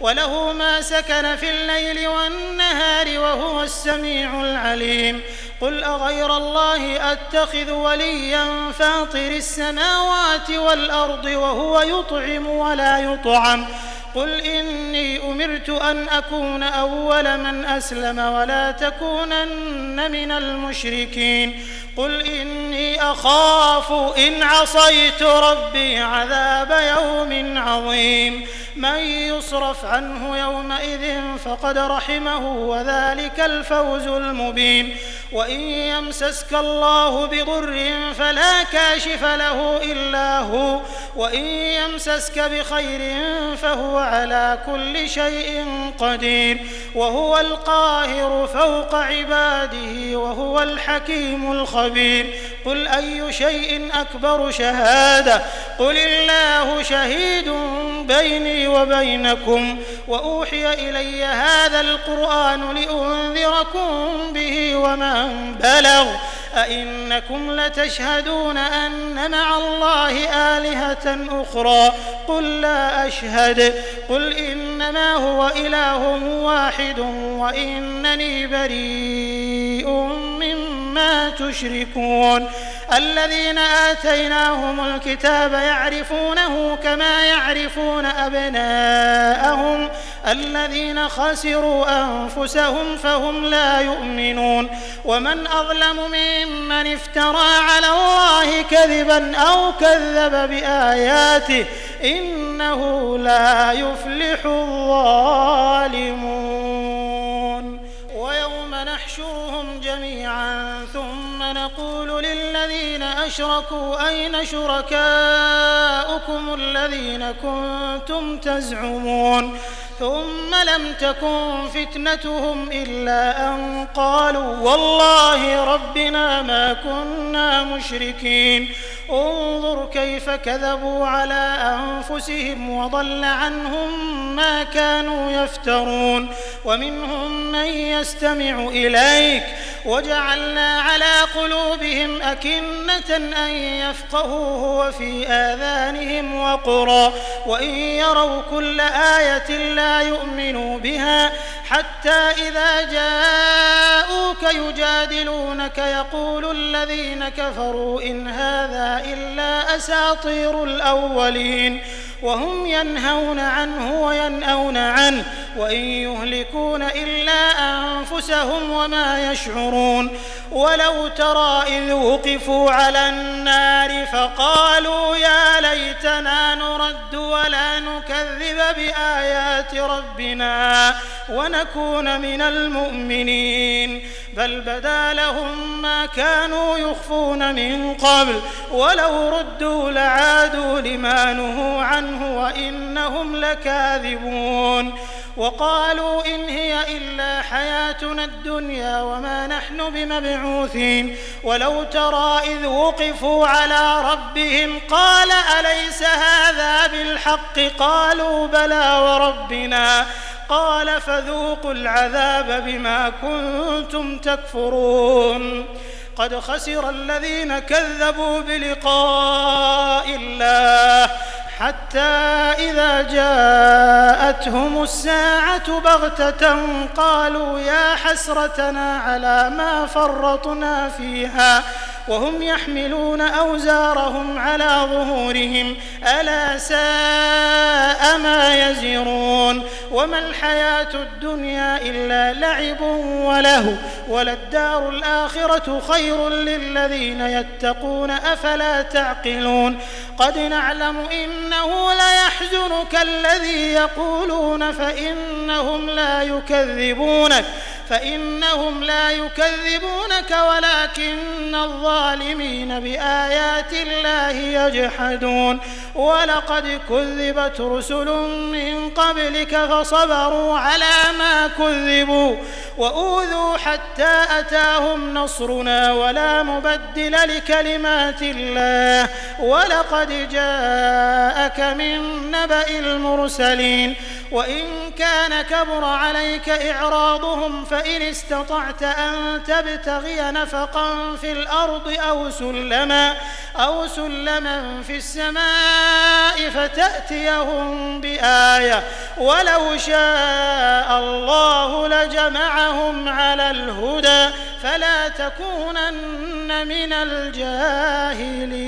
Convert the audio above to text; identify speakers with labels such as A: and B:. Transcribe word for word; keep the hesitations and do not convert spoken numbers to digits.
A: وله ما سكن في الليل والنهار وهو السميع العليم قل أغير الله أتخذ وليا فاطر السماوات والأرض وهو يطعم ولا يطعم قل إني أمرت أن أكون أول من أسلم ولا تكونن من المشركين قل إني أخاف إن عصيت ربي عذاب يوم عظيم من يصرف عنه يومئذ فقد رحمه وذلك الفوز المبين وإن يمسسك الله بضر فلا كاشف له إلا هو وإن يمسسك بخير فهو على كل شيء قدير وهو القاهر فوق عباده وهو الحكيم الخبير قل أي شيء أكبر شهادة قل الله شهيد بيني وبينكم وأوحي إلي هذا القرآن لأنذركم به ومن بلغ أئنكم لتشهدون أن مع الله آلهة أخرى قل لا أشهد قل إنما هو إله واحد وإنني بريء مما تشركون الذين آتيناهم الكتاب يعرفونه كما يعرفون أبناءهم الذين خسروا أنفسهم فهم لا يؤمنون ومن أظلم ممن افترى على الله كذبا أو كذب بآياته إنه لا يفلح الظالمون ويوم نحشرهم جميعا ثم نقول للذين أشركوا أين شركاؤكم الذين كنتم تزعمون ثم لم تكن فتنتهم إلا أن قالوا والله ربنا ما كنا مشركين انظر كيف كذبوا على أنفسهم وضل عنهم ما كانوا يفترون ومنهم من يستمع إليك وجعلنا على قلوبهم أكنة أن يفقهوه وفي آذانهم وقرا وإن يروا كل آية لا يؤمنوا بها حتى إذا جاءوك يجادلونك يقول الذين كفروا إن هذا إلا أساطير الأولين وهم ينهون عنه وينأون عنه وإن يهلكون إلا أنفسهم وما يشعرون ولو ترى إذ وقفوا على النار فقالوا يا ليتنا نرد ولا نكذب بآيات ربنا ونكون من المؤمنين بل بدا لهم ما كانوا يخفون من قبل ولو ردوا لعادوا لما نهوا عنه وإنهم لكاذبون وقالوا إن هي إلا حياتنا الدنيا وما نحن بمبعوثين ولو ترى إذ وقفوا على ربهم قال أليس هذا بالحق قالوا بلى وربنا قال فذوقوا العذاب بما كنتم تكفرون قد خسر الذين كذبوا بلقاء الله حتى إذا جاءتهم الساعة بغتة قالوا يا حسرتنا على ما فرطنا فيها وهم يحملون أوزارهم على ظهورهم ألا ساء ما يزرون وما الحياة الدنيا إلا لعب وله وللدار الآخرة خير للذين يتقون أفلا تعقلون قد نعلم إنه ليحزنك الذي يقولون فإنهم لا يكذبونك فإنهم لا يكذبونك ولكن الظالمين بآيات الله يجحدون ولقد كذبت رسل من قبلك فصبروا على ما كذبوا وأوذوا حتى أتاهم نصرنا ولا مبدل لكلمات الله ولقد جاءك من نبأ المرسلين وإن كان كبر عليك إعراضهم فإن استطعت أن تبتغي نفقا في الأرض أو سلما أو سلما في السماء فتأتيهم بآية ولو شاء الله لجمعهم على الهدى فلا تكونن من الجاهلين.